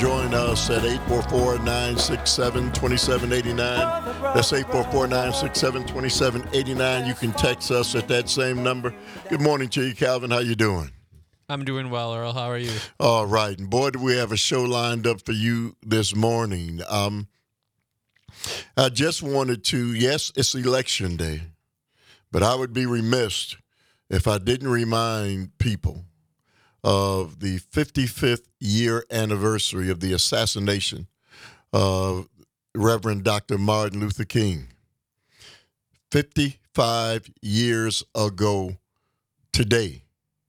join us at 844-967-2789. That's 844-967-2789. You can text us at that same number. Good morning to you, Calvin. How you doing? I'm doing well, Earl. How are you? All right. And boy, do we have a show lined up for you this morning. I just wanted to, yes, it's election day, but I would be remiss if I didn't remind people of the 55th year anniversary of the assassination of Reverend Dr. Martin Luther King. 55 years ago today,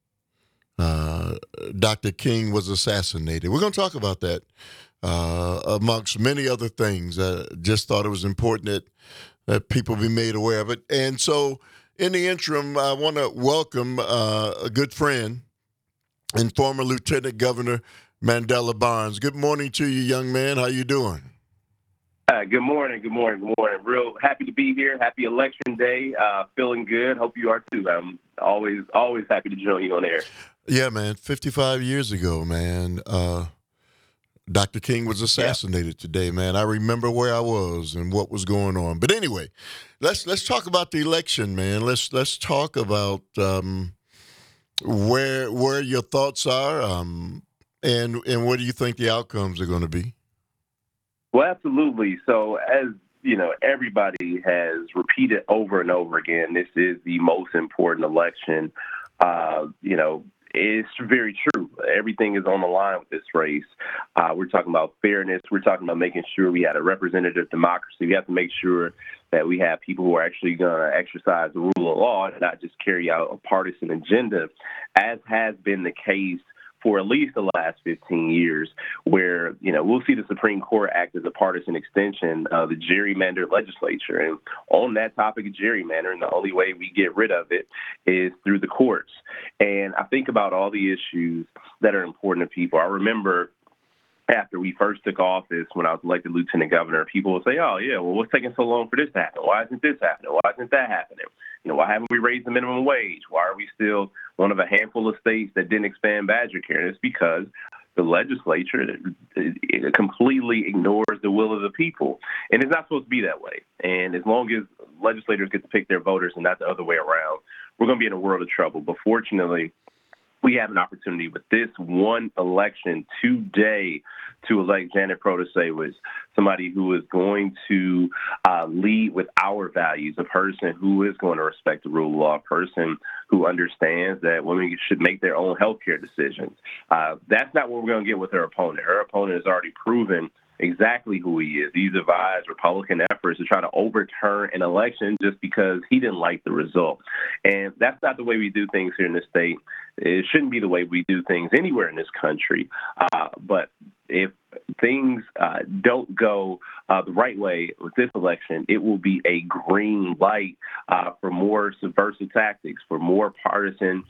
Dr. King was assassinated. We're going to talk about that amongst many other things. Just thought it was important that people be made aware of it. And so in the interim, I want to welcome a good friend and former Lieutenant Governor Mandela Barnes. Good morning to you, young man. How you doing? Good morning. Real happy to be here. Happy election day. Feeling good. Hope you are too. I'm always happy to join you on air. Yeah, man. 55 years ago, man. Dr. King was assassinated today, man. I remember where I was and what was going on. But anyway, let's talk about the election, man. Let's talk about where your thoughts are, and what do you think the outcomes are going to be? Well, absolutely. So as you know, everybody has repeated over and over again, this is the most important election. It's very true. Everything is on the line with this race. We're talking about fairness. We're talking about making sure we had a representative democracy. We have to make sure that we have people who are actually going to exercise the rule of law and not just carry out a partisan agenda, as has been the case for at least the last 15 years, where, we'll see the Supreme Court act as a partisan extension of the gerrymandered legislature. And on that topic of gerrymandering, the only way we get rid of it is through the courts. And I think about all the issues that are important to people. I remember after we first took office, when I was elected lieutenant governor, people would say, oh, yeah, well, what's taking so long for this to happen? Why isn't this happening? Why isn't that happening? Why haven't we raised the minimum wage? Why are we still one of a handful of states that didn't expand badger care? And it's because the legislature completely ignores the will of the people. And it's not supposed to be that way. And as long as legislators get to pick their voters and not the other way around, we're going to be in a world of trouble. But fortunately, we have an opportunity with this one election today to elect Janet Protasiewicz, somebody who is going to lead with our values, a person who is going to respect the rule of law, a person who understands that women should make their own health care decisions. That's not what we're going to get with her opponent. Her opponent has already proven exactly who he is. He devised Republican efforts to try to overturn an election just because he didn't like the result. And that's not the way we do things here in this state. It shouldn't be the way we do things anywhere in this country. But if things don't go the right way with this election, it will be a green light for more subversive tactics, for more partisanship,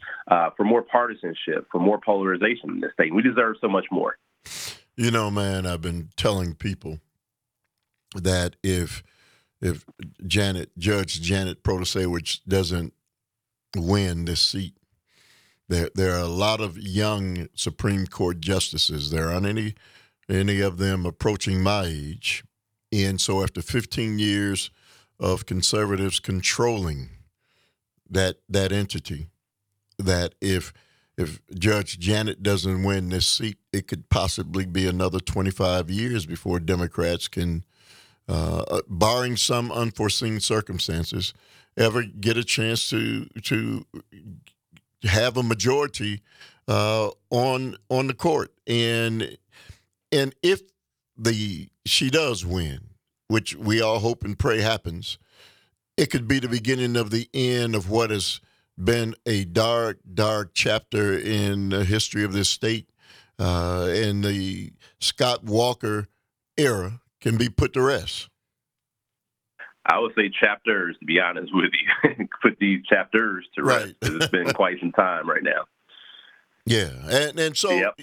for more polarization in this state. We deserve so much more. Man, I've been telling people that if Judge Janet Protasiewicz doesn't win this seat, there are a lot of young Supreme Court justices. There aren't any of them approaching my age. And so after 15 years of conservatives controlling that entity, that if Judge Janet doesn't win this seat, it could possibly be another 25 years before Democrats can, barring some unforeseen circumstances, ever get a chance to have a majority on the court. And if she does win, which we all hope and pray happens, it could be the beginning of the end of what has been a dark chapter in the history of this state, and the Scott Walker era can be put to rest. I would say chapters, to be honest with you. Put these chapters to rest. Right. It's been quite some time right now. Yeah. And so, yep.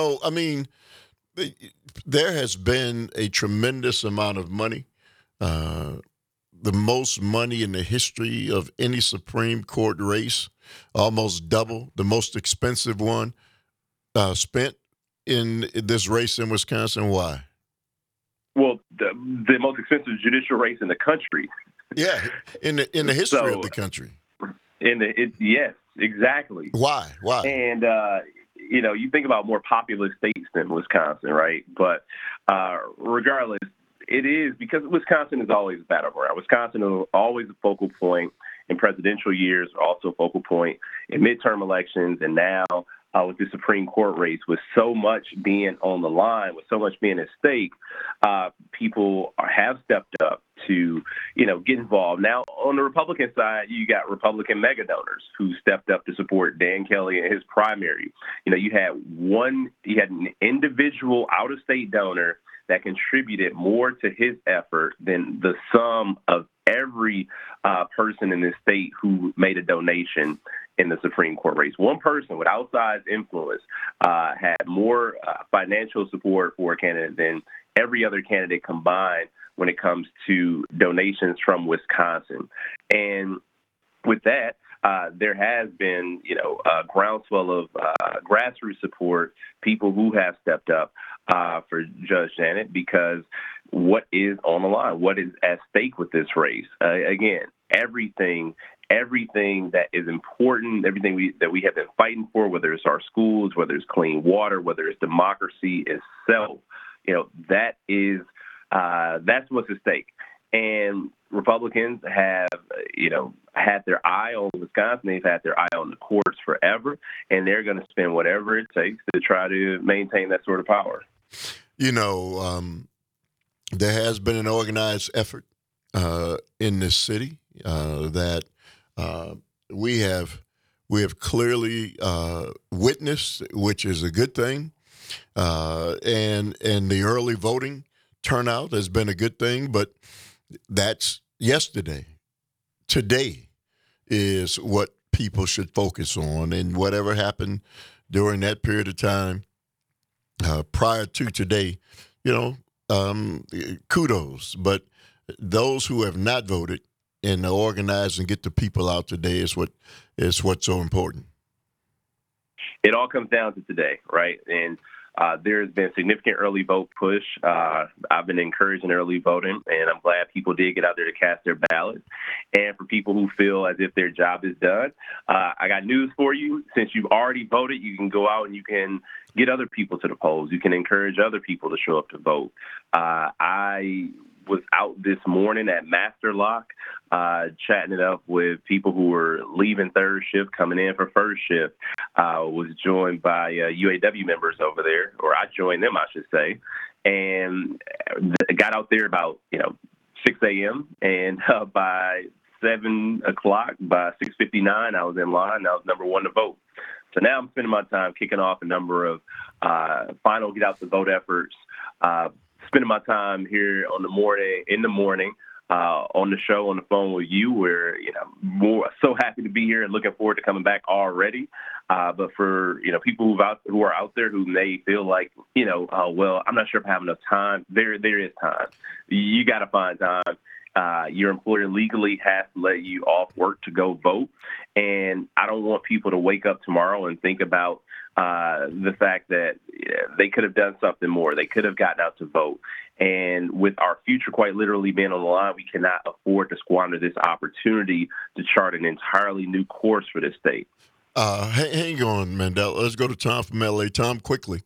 There has been a tremendous amount of money, the most money in the history of any Supreme Court race, almost double the most expensive one spent in this race in Wisconsin? Why? Well, the most expensive judicial race in the country. Yeah, in the history of So, the country. Yes, exactly. Why? And you think about more populous states than Wisconsin, right? But regardless, it is because Wisconsin is always a battleground. Wisconsin is always a focal point in presidential years, also a focal point in midterm elections, and now with the Supreme Court race, with so much being on the line, with so much being at stake, people have stepped up to, get involved. Now, on the Republican side, you got Republican mega donors who stepped up to support Dan Kelly in his primary. You had an individual out-of-state donor that contributed more to his effort than the sum of every person in this state who made a donation in the Supreme Court race. One person with outsized influence had more financial support for a candidate than every other candidate combined when it comes to donations from Wisconsin. And with that, there has been, a groundswell of grassroots support, people who have stepped up for Judge Janet, because what is on the line, what is at stake with this race? Again, everything that is important, everything that we have been fighting for, whether it's our schools, whether it's clean water, whether it's democracy itself, that's what's at stake. And Republicans have, had their eye on Wisconsin. They've had their eye on the courts forever, and they're going to spend whatever it takes to try to maintain that sort of power. There has been an organized effort in this city that we have clearly witnessed, which is a good thing, and the early voting turnout has been a good thing, but that's yesterday. Today is what people should focus on, and whatever happened during that period of time prior to today, kudos. But those who have not voted and organize and get the people out today is what's so important. It all comes down to today, right? And there's been significant early vote push. I've been encouraging early voting, and I'm glad people did get out there to cast their ballots. And for people who feel as if their job is done, I got news for you. Since you've already voted, you can go out and you can get other people to the polls. You can encourage other people to show up to vote. I was out this morning at Master Lock, chatting it up with people who were leaving third shift, coming in for first shift. Was joined by UAW members over there, or I joined them, I should say, and got out there about 6 a.m. and by 7 o'clock, by 6:59, I was in line. I was number one to vote. So now I'm spending my time kicking off a number of final get out the vote efforts. Spending my time here in the morning on the show, on the phone with you. We're so happy to be here and looking forward to coming back already. But for people who are out there who may feel like well, I'm not sure if I have enough time. There is time. You got to find time. Your employer legally has to let you off work to go vote. And I don't want people to wake up tomorrow and think about the fact that they could have done something more. They could have gotten out to vote. And with our future quite literally being on the line, we cannot afford to squander this opportunity to chart an entirely new course for this state. Hang on, Mandela. Let's go to Tom from L.A. Tom, quickly.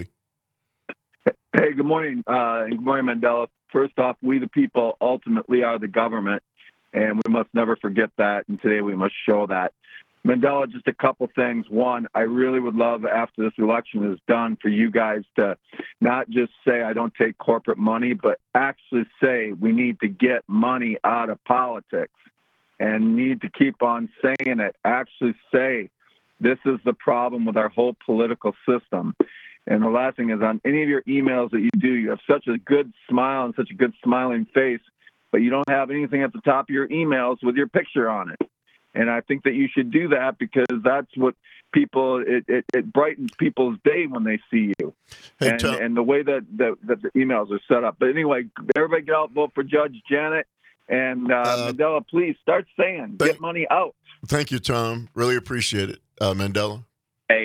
Hey, good morning. Good morning, Mandela. First off, we the people ultimately are the government, and we must never forget that, and today we must show that. Mandela, just a couple things. One, I really would love, after this election is done, for you guys to not just say, I don't take corporate money, but actually say we need to get money out of politics and need to keep on saying it. Actually say, this is the problem with our whole political system. And the last thing is, on any of your emails that you do, you have such a good smile and such a good smiling face, but you don't have anything at the top of your emails with your picture on it. And I think that you should do that, because that's what people, it brightens people's day when they see you. Hey, and the way that the emails are set up. But anyway, everybody get out, vote for Judge Janet. And Mandela, please start saying, get money out. Thank you, Tom. Really appreciate it. Mandela? Hey,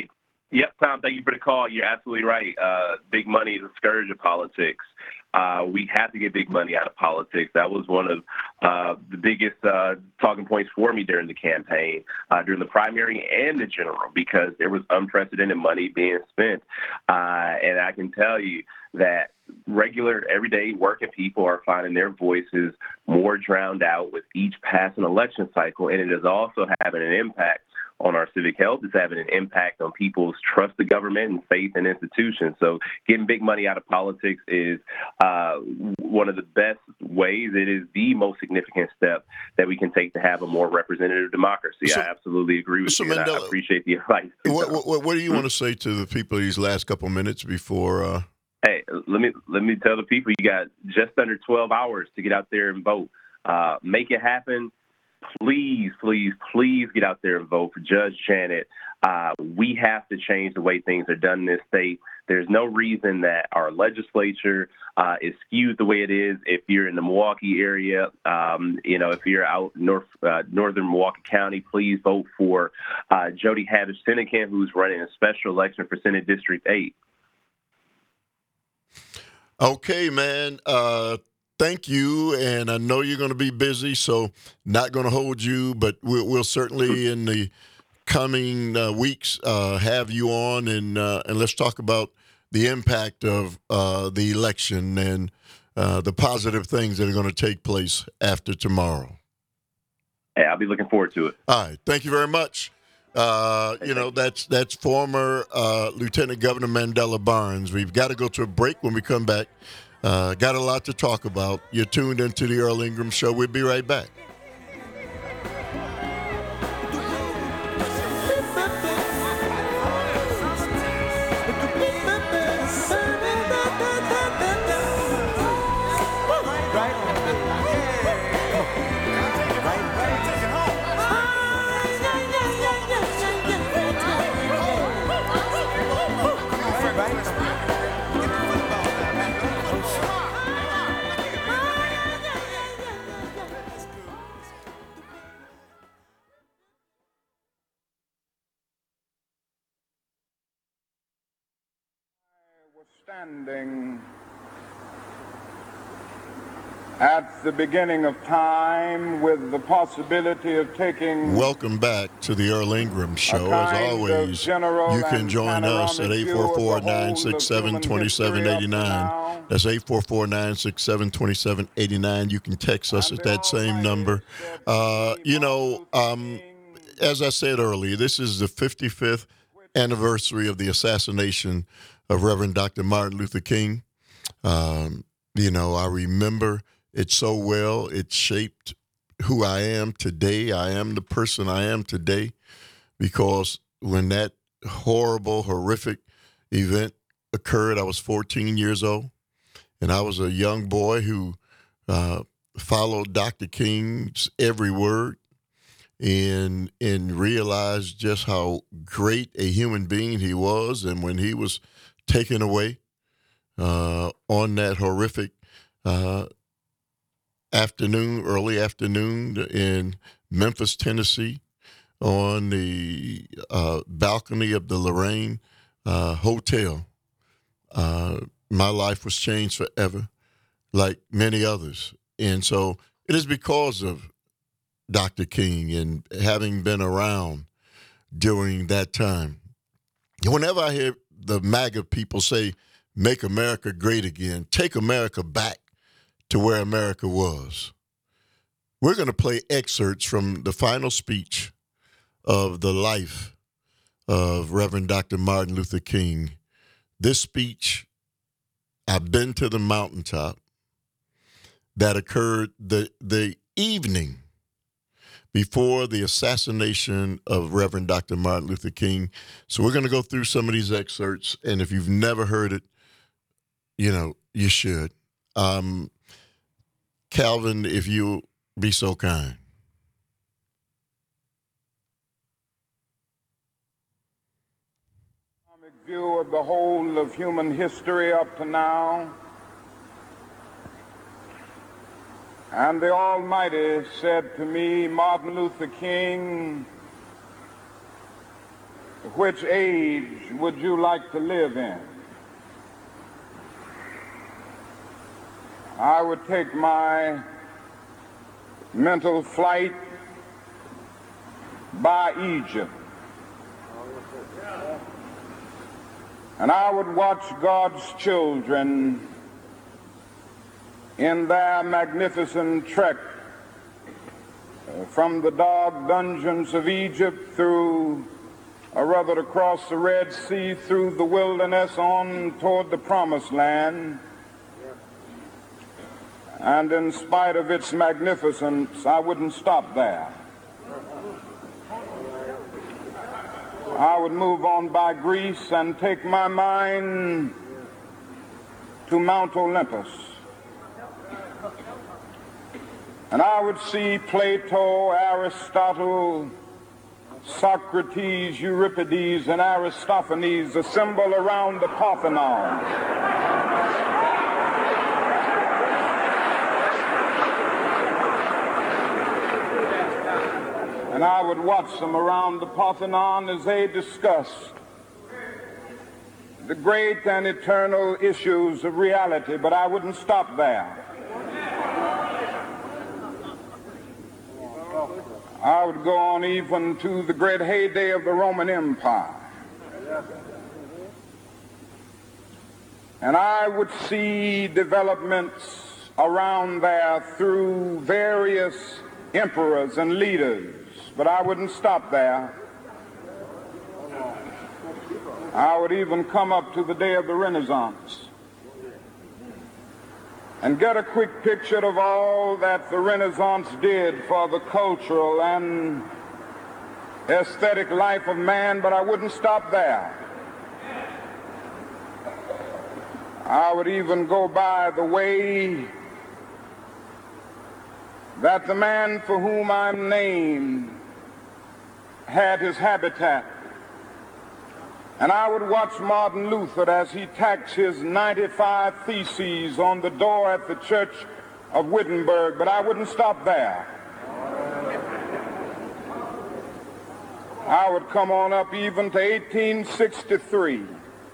Yep, Tom, thank you for the call. You're absolutely right. Big money is a scourge of politics. We have to get big money out of politics. That was one of the biggest talking points for me during the campaign, during the primary and the general, because there was unprecedented money being spent. And I can tell you that regular, everyday working people are finding their voices more drowned out with each passing election cycle. And it is also having an impact on our civic health. It's having an impact on people's trust in government and faith in institutions. So getting big money out of politics is one of the best ways. It is the most significant step that we can take to have a more representative democracy. So, I absolutely agree with you. Mandela, I appreciate the advice. What do you want to say to the people these last couple of minutes before? Hey, let me tell the people, you got just under 12 hours to get out there and vote. Make it happen. Please, please, please get out there and vote for Judge Janet. We have to change the way things are done in this state. There's no reason that our legislature is skewed the way it is. If you're in the Milwaukee area, if you're out northern Milwaukee County, please vote for Jody Havish-Sinekin, who's running a special election for Senate District 8. Okay, man. Thank you, and I know you're going to be busy, so not going to hold you, but we'll certainly in the coming weeks have you on, and let's talk about the impact of the election and the positive things that are going to take place after tomorrow. Hey, I'll be looking forward to it. All right, thank you very much. That's former Lieutenant Governor Mandela Barnes. We've got to go to a break. When we come back, got a lot to talk about. You're tuned into the Earl Ingram Show. We'll be right back. Standing at the beginning of time with the possibility of taking. Welcome back to the Earl Ingram Show. As always, you can join us at 844-967-2789. That's 844-967-2789. You can text us at that same number. As I said earlier, this is the 55th anniversary of the assassination of Reverend Dr. Martin Luther King. I remember it so well. It shaped who I am today. I am the person I am today because when that horrible, horrific event occurred, I was 14 years old, and I was a young boy who followed Dr. King's every word and realized just how great a human being he was. And when he was taken away on that horrific early afternoon in Memphis, Tennessee, on the balcony of the Lorraine Hotel, my life was changed forever, like many others. And so it is because of Dr. King and having been around during that time. Whenever I hear the MAGA people say, "Make America great again," take America back to where America was. We're going to play excerpts from the final speech of the life of Reverend Dr. Martin Luther King. This speech, "I've been to the mountaintop," that occurred the evening before the assassination of Reverend Dr. Martin Luther King. So we're going to go through some of these excerpts, and if you've never heard it, you should. Calvin, if you be so kind. View of the whole of human history up to now. And the Almighty said to me, "Martin Luther King, which age would you like to live in? I would take my mental flight by Egypt. And I would watch God's children in their magnificent trek from the dark dungeons of Egypt through, or rather across the Red Sea, through the wilderness on toward the Promised Land. And in spite of its magnificence, I wouldn't stop there. I would move on by Greece and take my mind to Mount Olympus. And I would see Plato, Aristotle, Socrates, Euripides, and Aristophanes assemble around the Parthenon. And I would watch them around the Parthenon as they discussed the great and eternal issues of reality, but I wouldn't stop there. I would go on even to the great heyday of the Roman Empire. And I would see developments around there through various emperors and leaders, but I wouldn't stop there. I would even come up to the day of the Renaissance and get a quick picture of all that the Renaissance did for the cultural and aesthetic life of man, but I wouldn't stop there. I would even go by the way that the man for whom I'm named had his habitat. And I would watch Martin Luther as he tacks his 95 Theses on the door at the Church of Wittenberg, but I wouldn't stop there. I would come on up even to 1863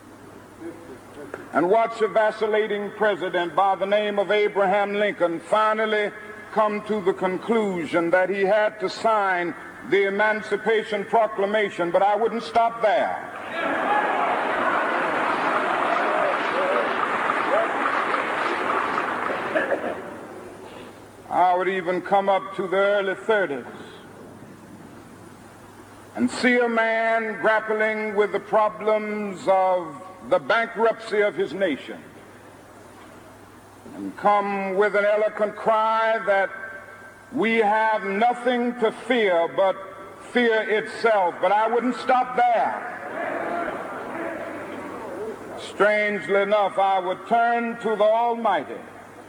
and watch a vacillating president by the name of Abraham Lincoln finally come to the conclusion that he had to sign the Emancipation Proclamation, but I wouldn't stop there. I would even come up to the early 30s and see a man grappling with the problems of the bankruptcy of his nation and come with an eloquent cry that we have nothing to fear but fear itself, but I wouldn't stop there. Strangely enough, I would turn to the Almighty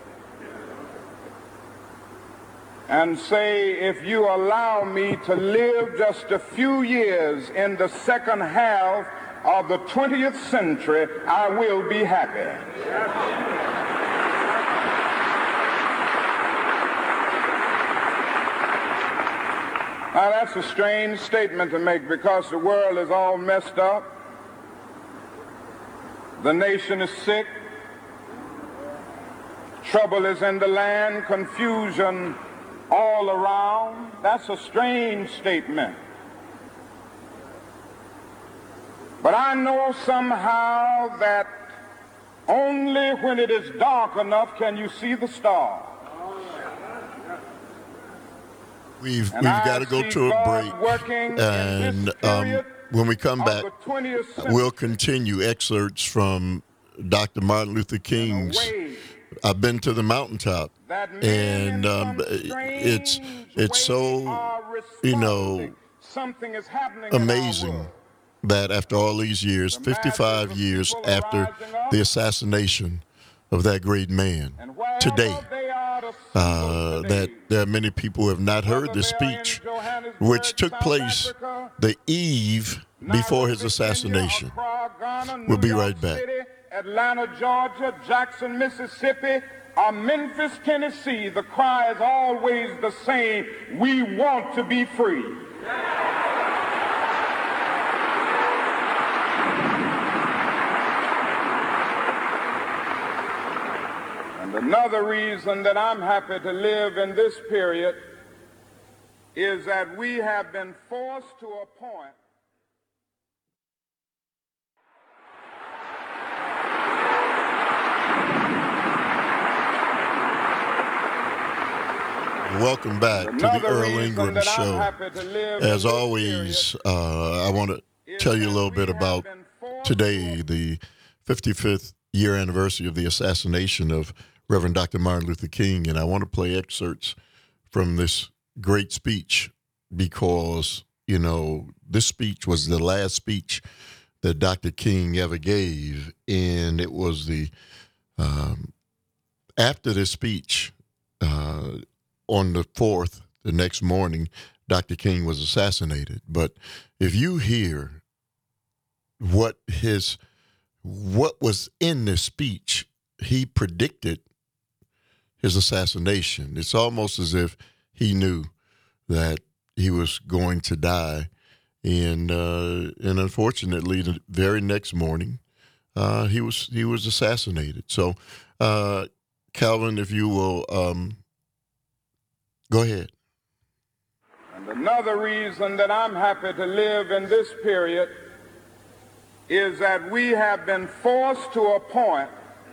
and say, if you allow me to live just a few years in the second half of the 20th century, I will be happy. Now, that's a strange statement to make because the world is all messed up. The nation is sick. Trouble is in the land. Confusion all around. That's a strange statement. But I know somehow that only when it is dark enough can you see the stars. We've got to go to a break, and when we come back, we'll continue excerpts from Dr. Martin Luther King's I've Been to the Mountaintop, and it's so, amazing that after all these years, 55 years after the assassination of that great man, today, that there are many people who have not heard the speech, which took place the eve before his assassination. We'll be right back. Atlanta, Georgia, Jackson, Mississippi, or Memphis, Tennessee, the cry is always the same: we want to be free. Another reason that I'm happy to live in this period is that we have been forced to a point. Welcome back to the Earl Ingram Show. As always, I want to tell you a little bit about today, the 55th year anniversary of the assassination of Reverend Dr. Martin Luther King, and I want to play excerpts from this great speech because, you know, this speech was the last speech that Dr. King ever gave, and it was the after this speech, on the 4th, the next morning, Dr. King was assassinated. But if you hear what was in this speech, he predicted his assassination. It's almost as if he knew that he was going to die. And unfortunately, the very next morning, he was assassinated. So, Calvin, if you will, go ahead. And another reason that I'm happy to live in this period is that we have been forced to a point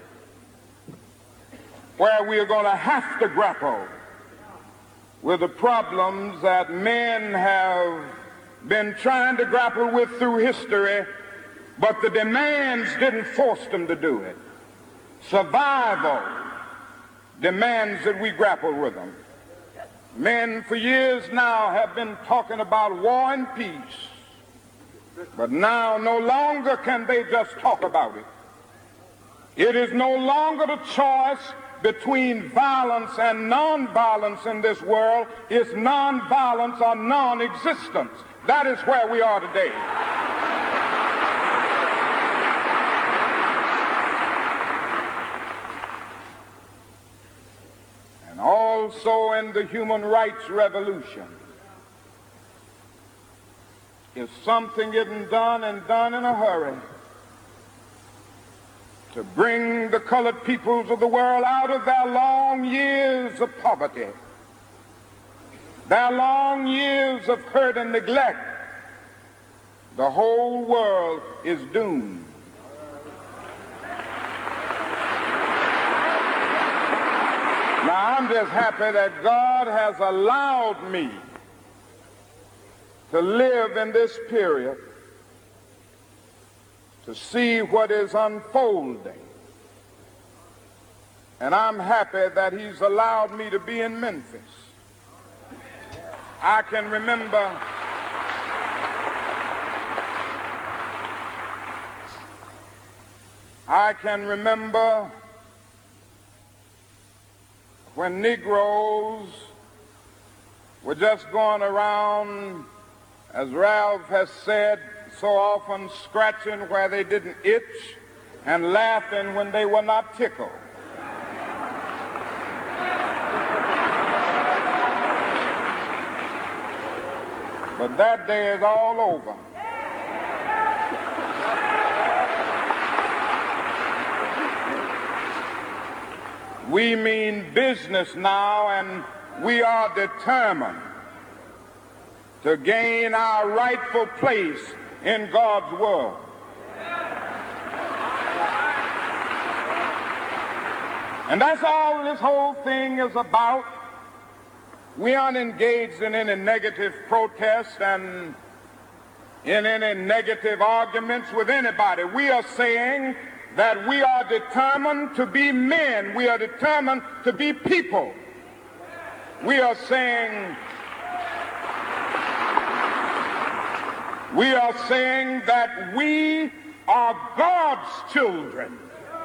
where we are going to have to grapple with the problems that men have been trying to grapple with through history, but the demands didn't force them to do it. Survival demands that we grapple with them. Men for years now have been talking about war and peace, but now no longer can they just talk about it. It is no longer the choice between violence and nonviolence in this world. It's nonviolence or non-existence. That is where we are today. And also in the human rights revolution, if something isn't done and done in a hurry to bring the colored peoples of the world out of their long years of poverty, their long years of hurt and neglect, the whole world is doomed. Now, I'm just happy that God has allowed me to live in this period to see what is unfolding. And I'm happy that he's allowed me to be in Memphis. I can remember when Negroes were just going around, as Ralph has said, so often scratching where they didn't itch and laughing when they were not tickled. But that day is all over. We mean business now, and we are determined to gain our rightful place in God's world. And that's all this whole thing is about. We aren't engaged in any negative protest and in any negative arguments with anybody. We are saying that we are determined to be men. We are determined to be people. We are saying that we are God's children.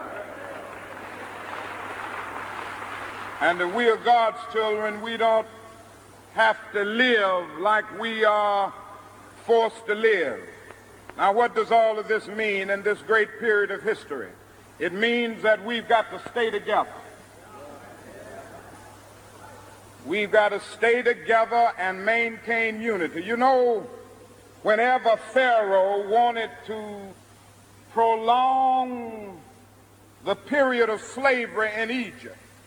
And if we are God's children, we don't have to live like we are forced to live. Now, what does all of this mean in this great period of history? It means that we've got to stay together. We've got to stay together and maintain unity. You know, whenever Pharaoh wanted to prolong the period of slavery in Egypt,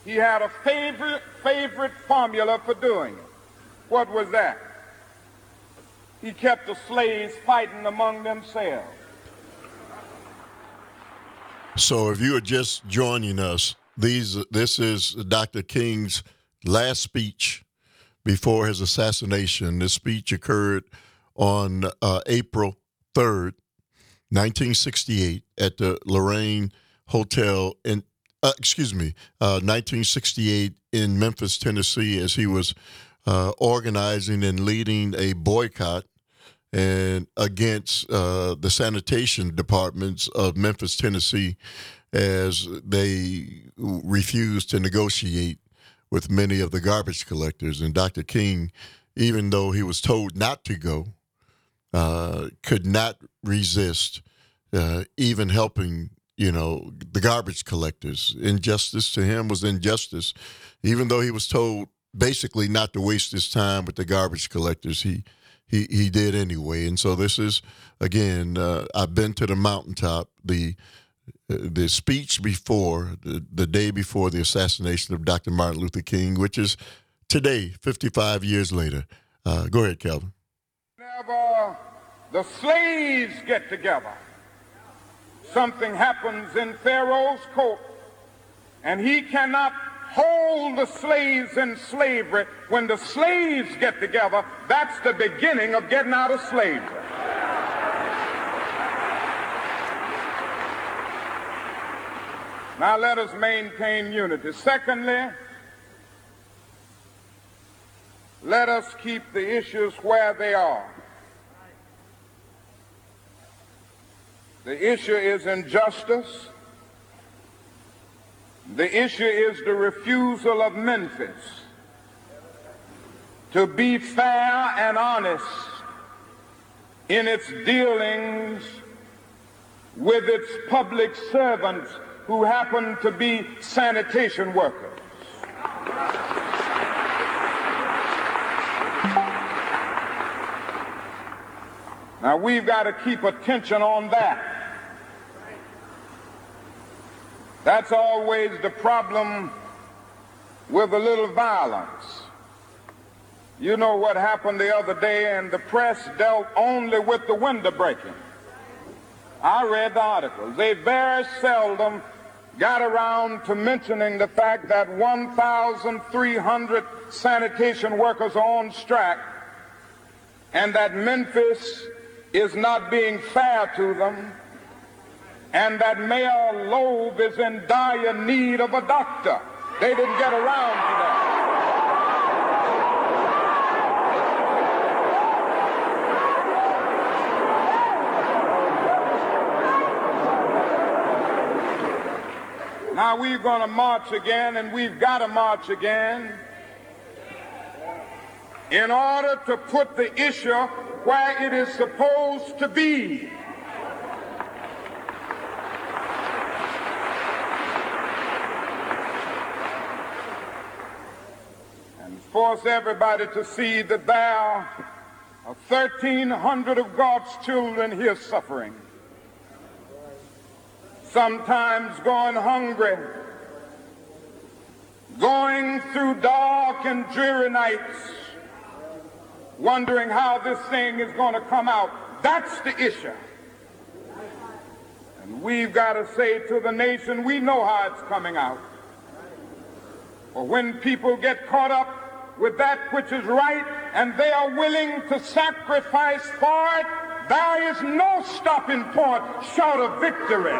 he had a favorite formula for doing it. What was that? He kept the slaves fighting among themselves. So if you are just joining us, this is Dr. King's last speech before his assassination. This speech occurred on April 3rd, 1968 at the Lorraine Hotel in 1968 in Memphis, Tennessee, as he was organizing and leading a boycott and against the sanitation departments of Memphis, Tennessee, as they refused to negotiate with many of the garbage collectors. And Dr. King, even though he was told not to go, could not resist even helping, the garbage collectors. Injustice to him was injustice. Even though he was told basically not to waste his time with the garbage collectors, he did anyway. And so this is, again, I've been to the mountaintop, the speech before, the day before the assassination of Dr. Martin Luther King, which is today, 55 years later. Go ahead, Calvin. Whenever the slaves get together, something happens in Pharaoh's court, and he cannot hold the slaves in slavery. When the slaves get together, that's the beginning of getting out of slavery. Now let us maintain unity. Secondly, let us keep the issues where they are. The issue is injustice. The issue is the refusal of Memphis to be fair and honest in its dealings with its public servants who happen to be sanitation workers. Now we've got to keep attention on that. That's always the problem with a little violence. You know what happened the other day, and the press dealt only with the window breaking. I read the articles. They very seldom got around to mentioning the fact that 1,300 sanitation workers are on strike, and that Memphis is not being fair to them, and that Mayor Loeb is in dire need of a doctor. They didn't get around to that. Now we're going to march again, and we've got to march again in order to put the issue where it is supposed to be. Force everybody to see that there are 1,300 of God's children here suffering, sometimes going hungry, going through dark and dreary nights, wondering how this thing is going to come out. That's the issue. And we've got to say to the nation, we know how it's coming out. For when people get caught up with that which is right, and they are willing to sacrifice for it, there is no stopping point short of victory.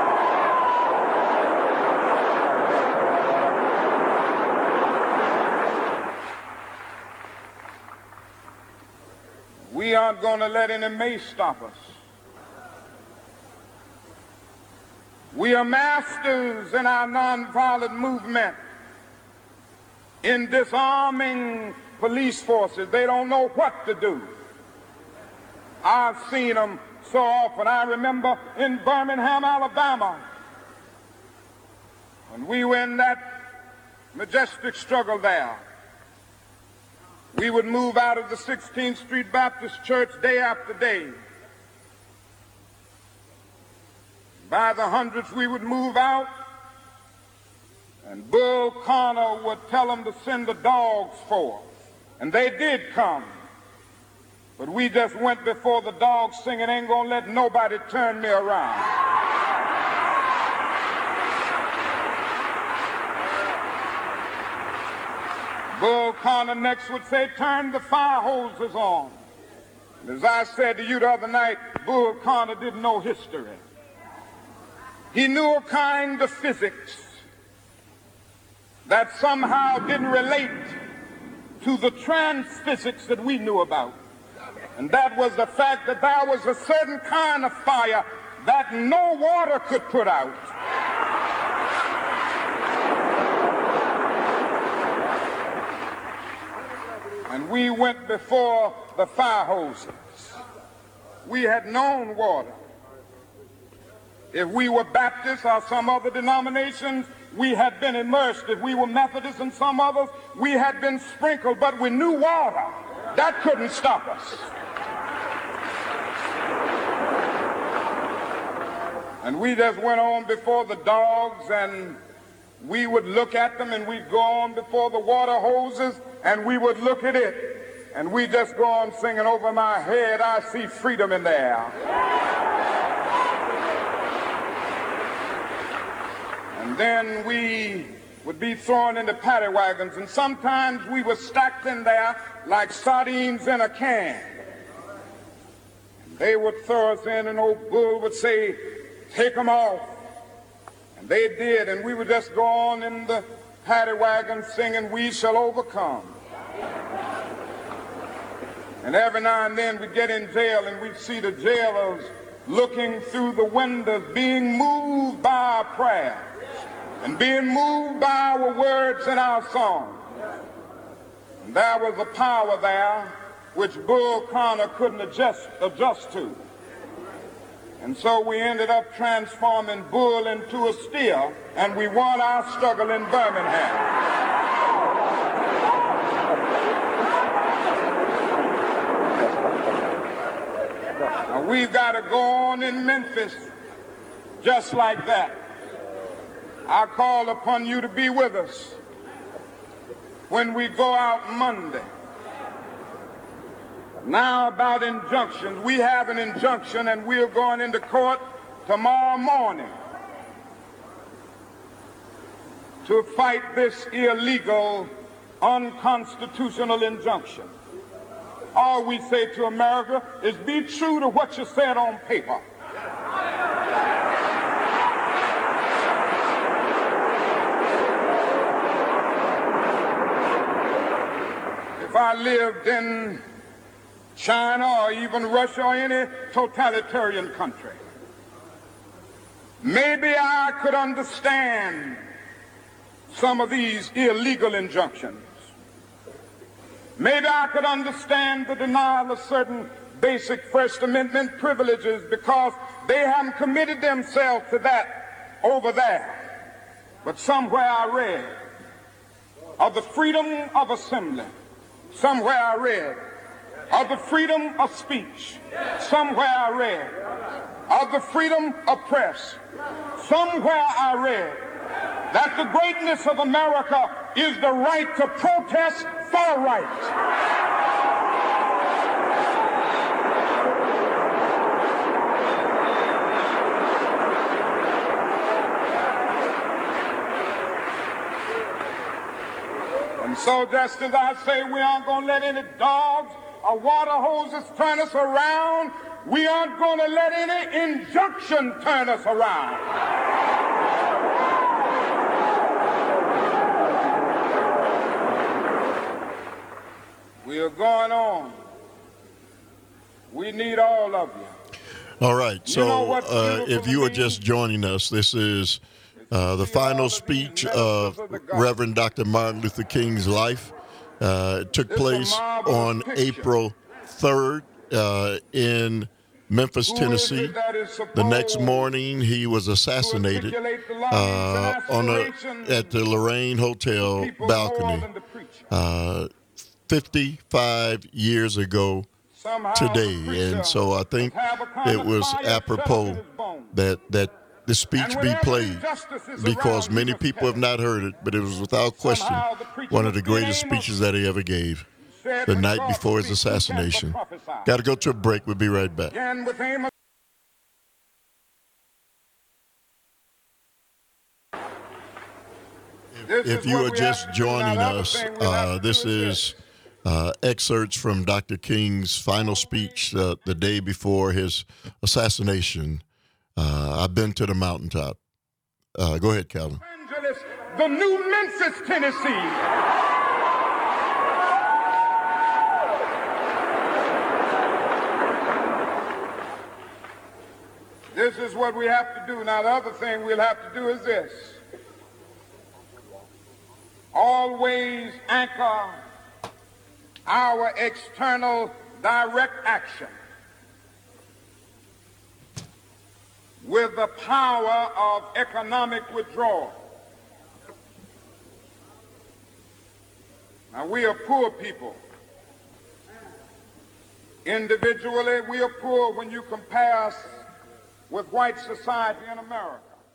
We aren't going to let any mace stop us. We are masters in our nonviolent movement in disarming police forces. They don't know what to do. I've seen them so often. I remember in Birmingham, Alabama, when we were in that majestic struggle there, we would move out of the 16th Street Baptist Church day after day. By the hundreds we would move out, And Bull Connor would tell them to send the dogs forth. And they did come. But we just went before the dogs singing, ain't gonna let nobody turn me around. Bull Connor next would say, turn the fire hoses on. And as I said to you the other night, Bull Connor didn't know history. He knew a kind of physics that somehow didn't relate to the transphysics that we knew about. And that was the fact that there was a certain kind of fire that no water could put out. And we went before the fire hoses. We had known water. If we were Baptists or some other denominations, we had been immersed. If we were Methodists and some others, we had been sprinkled, but we knew water. That couldn't stop us. And we just went on before the dogs, and we would look at them, and we'd go on before the water hoses, and we would look at it, and we just go on singing, over my head I see freedom in the air. And then we would be thrown into paddy wagons, and sometimes we were stacked in there like sardines in a can. And they would throw us in, and old Bull would say, take them off. And they did, and we would just go on in the paddy wagon singing, we shall overcome. And every now and then we'd get in jail, and we'd see the jailers looking through the windows, being moved by our prayers and being moved by our words and our songs. And there was a power there which Bull Connor couldn't adjust to. And so we ended up transforming Bull into a steer, and we won our struggle in Birmingham. Now we've got to go on in Memphis just like that. I call upon you to be with us when we go out Monday. Now about injunctions. We have an injunction, and we're going into court tomorrow morning to fight this illegal, unconstitutional injunction. All we say to America is be true to what you said on paper. If I lived in China or even Russia or any totalitarian country, maybe I could understand some of these illegal injunctions. Maybe I could understand the denial of certain basic First Amendment privileges because they haven't committed themselves to that over there. But somewhere I read of the freedom of assembly. Somewhere I read of the freedom of speech. Somewhere I read of the freedom of press. Somewhere I read that the greatness of America is the right to protest for right. And so just as I say we aren't going to let any dogs or water hoses turn us around, we aren't going to let any injunction turn us around. We are going on. We need all of you. All right. So if you are just joining us, this is the final speech of Reverend Dr. Martin Luther King's life. It took place on April 3rd in Memphis, Tennessee. The next morning, he was assassinated at the Lorraine Hotel balcony 55 years ago today. And so I think it was apropos that the speech be played, because many people have not heard it, but it was without question one of the greatest speeches that he ever gave the night before his assassination. Got to go to a break. We'll be right back. If you are just joining us, this is excerpts from Dr. King's final speech the day before his assassination. I've been to the mountaintop. Go ahead, Calvin. The new Memphis, Tennessee. This is what we have to do. Now, the other thing we'll have to do is this. Always anchor our external direct action with the power of economic withdrawal. Now, we are poor people. Individually, we are poor when you compare us with white society in America.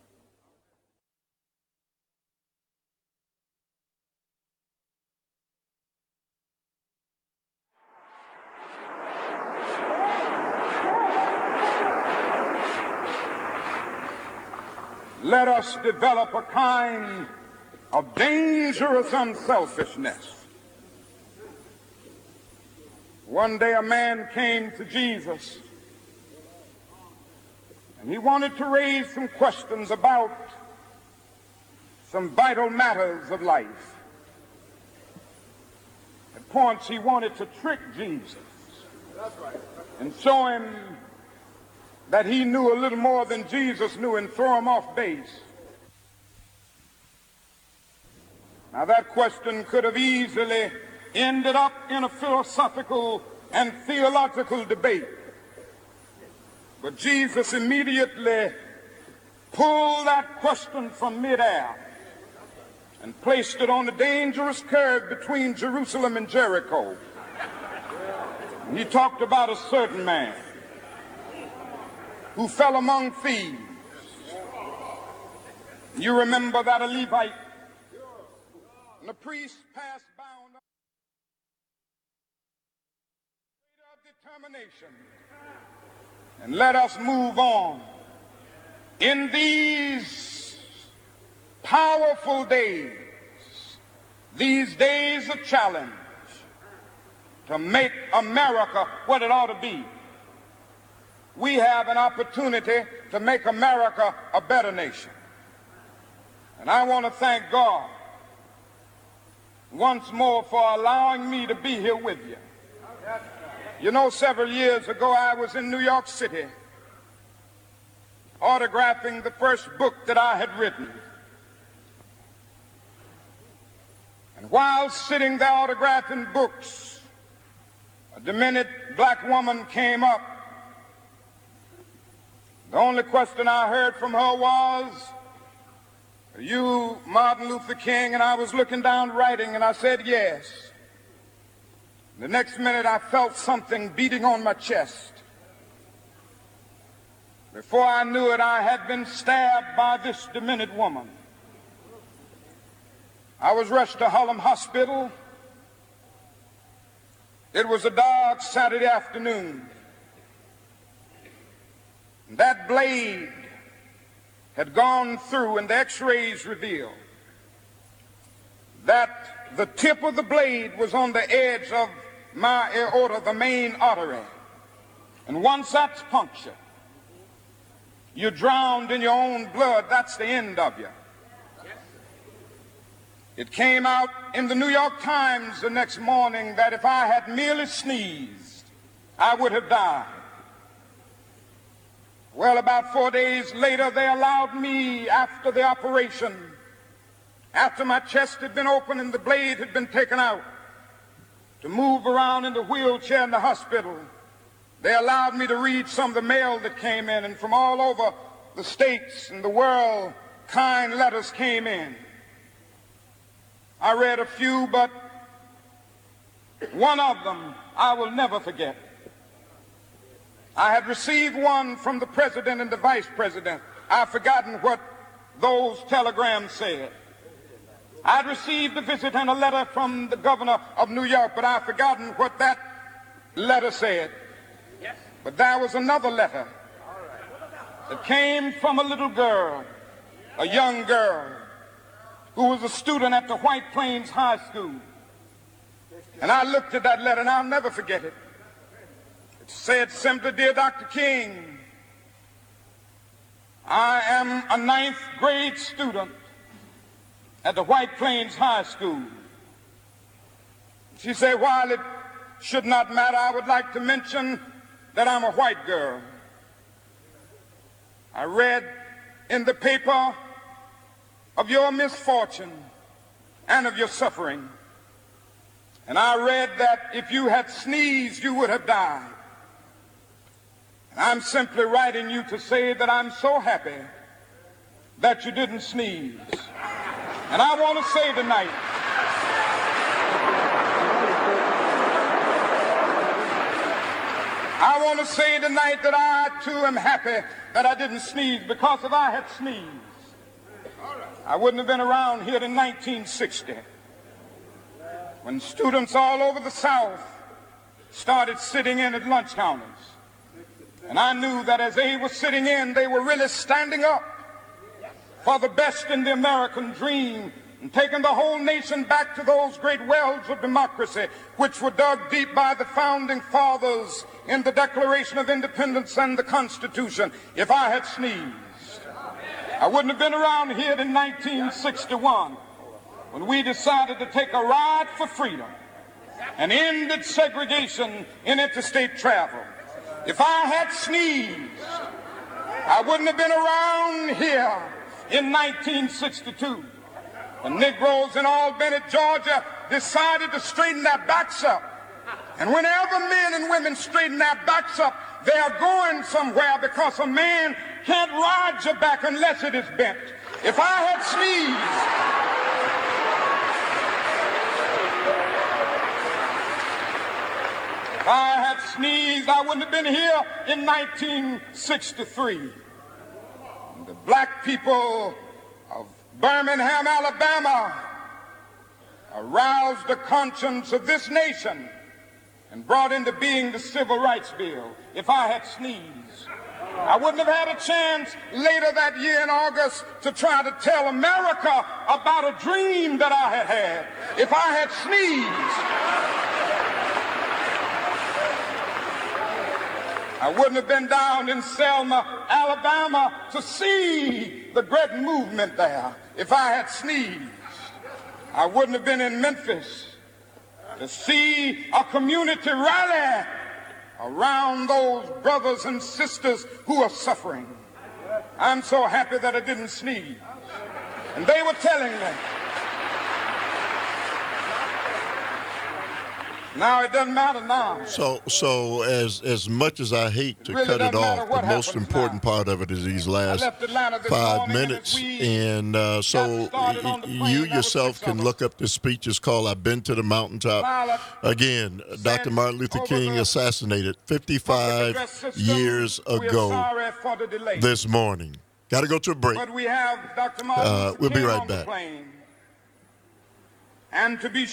Let us develop a kind of dangerous unselfishness. One day a man came to Jesus, and he wanted to raise some questions about some vital matters of life. At points he wanted to trick Jesus and show him that he knew a little more than Jesus knew and throw him off base. Now, that question could have easily ended up in a philosophical and theological debate. But Jesus immediately pulled that question from midair and placed it on the dangerous curve between Jerusalem and Jericho. And he talked about a certain man who fell among thieves. You remember that a Levite, and the priest passed by on the determination. And let us move on. In these powerful days, these days of challenge, to make America what it ought to be, we have an opportunity to make America a better nation. And I want to thank God once more for allowing me to be here with you. You know, several years ago I was in New York City autographing the first book that I had written. And while sitting there autographing books, a demented black woman came up. The only question I heard from her was, "Are you Martin Luther King?" And I was looking down writing, and I said, "Yes." The next minute I felt something beating on my chest. Before I knew it, I had been stabbed by this demented woman. I was rushed to Harlem Hospital. It was a dark Saturday afternoon. That blade had gone through, and the x-rays revealed that the tip of the blade was on the edge of my aorta, the main artery. And once that's punctured, you're drowned in your own blood. That's the end of you. It came out in the New York Times the next morning that if I had merely sneezed, I would have died. Well, about 4 days later, they allowed me, after the operation, after my chest had been opened and the blade had been taken out, to move around in the wheelchair in the hospital. They allowed me to read some of the mail that came in, and from all over the states and the world, kind letters came in. I read a few, but one of them I will never forget. I had received one from the president and the vice president I've forgotten what those telegrams said. I'd received a visit and a letter from the governor of New York, but I've forgotten what that letter said. But there was another letter that came from a little girl, a young girl, who was a student at the White Plains High School. And I looked at that letter, and I'll never forget it. It said simply, "Dear Dr. King, I am a 9th grade student at the White Plains High School." She said, "While it should not matter, I would like to mention that I'm a white girl. I read in the paper of your misfortune and of your suffering. And I read that if you had sneezed, you would have died. And I'm simply writing you to say that I'm so happy that you didn't sneeze. And I want to say tonight, that I too am happy that I didn't sneeze, because if I had sneezed, I wouldn't have been around here in 1960 when students all over the South started sitting in at lunch counters. And I knew that as they were sitting in, they were really standing up for the best in the American dream and taking the whole nation back to those great wells of democracy which were dug deep by the founding fathers in the Declaration of Independence and the Constitution. If I had sneezed, I wouldn't have been around here in 1961 when we decided to take a ride for freedom and ended segregation in interstate travel. If I had sneezed, I wouldn't have been around here in 1962 when Negroes in Albany, Georgia decided to straighten their backs up. And whenever men and women straighten their backs up, they are going somewhere, because a man can't ride your back unless it is bent. If I had sneezed, I wouldn't have been here in 1963. The black people of Birmingham, Alabama, aroused the conscience of this nation and brought into being the Civil Rights Bill. If I had sneezed, I wouldn't have had a chance later that year in August to try to tell America about a dream that I had had. If I had sneezed, I wouldn't have been down in Selma, Alabama to see the great movement there. If I had sneezed, I wouldn't have been in Memphis to see a community rally around those brothers and sisters who are suffering. I'm so happy that I didn't sneeze. And they were telling me, now it doesn't matter now. So as much as I hate to cut it off, the most important part of it is these last 5 minutes. And so you yourself can look up the speech. It's called "I've Been to the Mountaintop." Again, Dr. Martin Luther King assassinated 55 years ago this morning. Got to go to a break. But we have Dr. Martin We'll be King right on the back. plane. And to be